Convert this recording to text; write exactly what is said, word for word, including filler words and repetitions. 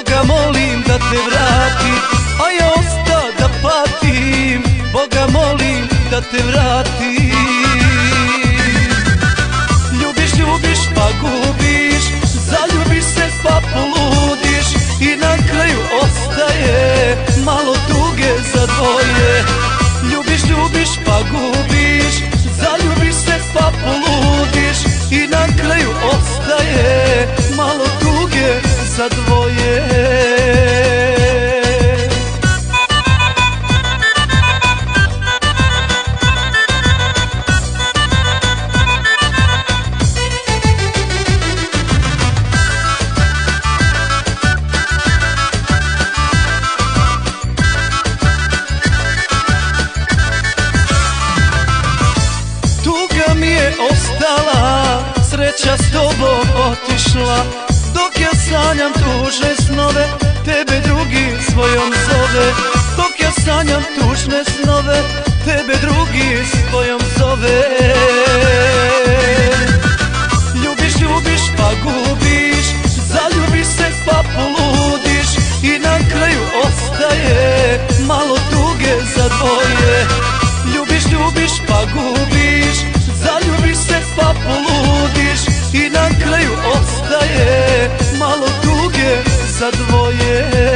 Boga molim da te vrati, a ja osta da patim. Boga molim da te vrati. Ljubiš, ljubiš pa gubiš, zaljubiš se pa poludiš i na kraju ostaje malo tuge za dvoje. Ljubiš, ljubiš pa gubiš, zaljubiš se pa poludiš i na kraju ostaje malo tuge za dvoje. Mi je ostala, sreća s tobom otišla, dok ja sanjam tužne snove, tebe drugi svojom zove. Dok ja sanjam tužne snove, tebe drugi svojom zove. Ljubiš, ljubiš pa gubiš, zaljubiš se pa poludiš i na kraju ostaje malo tuge za dvoje. Ljubiš, ljubiš pa gubiš, zaljubiš se pa poludiš i na kraju ostaje malo tuge za dvoje.